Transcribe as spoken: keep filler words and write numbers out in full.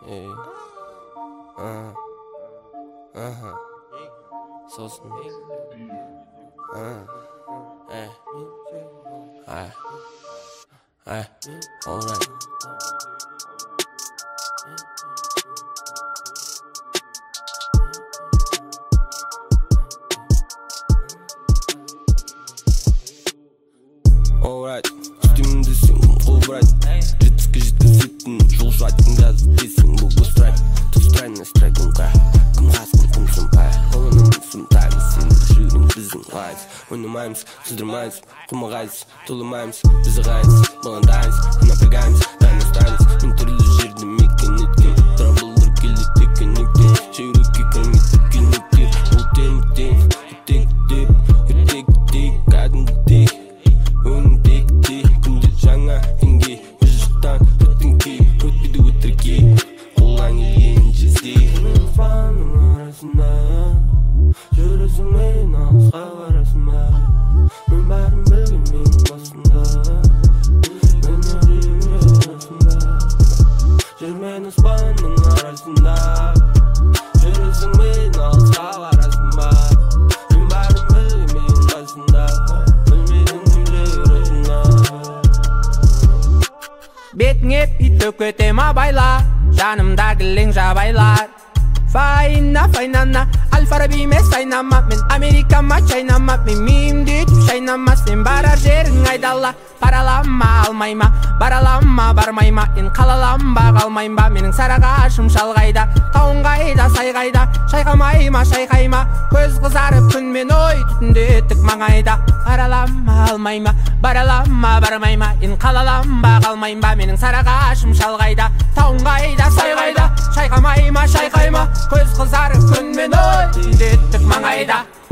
Ey. Aha. Aha. Sosun. Aha. Ey. Ay. Ay. Alright. Alright. Üstümdesin, alright. Жетіске жеткізетін жол жайтын жазып дейсің бұл бұл страйк. Түс трайна страйкыңға кім қасқын кім сұмпай. Қолының сұмтаймыз сенің жүрін біздің лайыз. Ойнамаймыз, сыздырмаймыз, құмағайыз. Толымаймыз, бізді ғайыз. Баландаймыз, напрягаймыз, дайын ұстаймыз. Мен түрлі жерді мекен еткен трабылдыр келді текен ектен. Шеурекке кірмейді кенеттер. Ол темірден ертек деп, ертек деп, кәдімгі өңдекте күнде жаңа деңгей жұрттан өттің кей өтпейді өтірге қолдан келген жезде аспанның арасында жүресің мен алысқа барасың ба мен бәрін білген менің басында мен үрейімнің арасында жүр мен аспанның арасында жүресің мен алысқа барасың ба мен бәрін білген менің басында Бетіңе ит төкете ма байла, жанымда кілең жабайлар. Файна, файнана, Аль-Фараби емес айнама. Мен Америкама чайнама, мен мейімді етіп шайнама. Сен барар жерің айдалла, паралама алмайма, баралама бармайма. Ен қалалamba қалмайма, менің сарағашым шалғайда. Тауын қайда, сай қайда, шайқамайма, шайқайма. Көз қызарып күнмен ой, түтінді етік маңайда. Паралама алмайма, баралама бармайма. Ен қалалamba қалмайма, менің сарағашым шалғайда. Тауын қайда, сай қайда, шайқамайма, шайқайма. Көз қызарып күнмен ой, түтінді етік маңайда.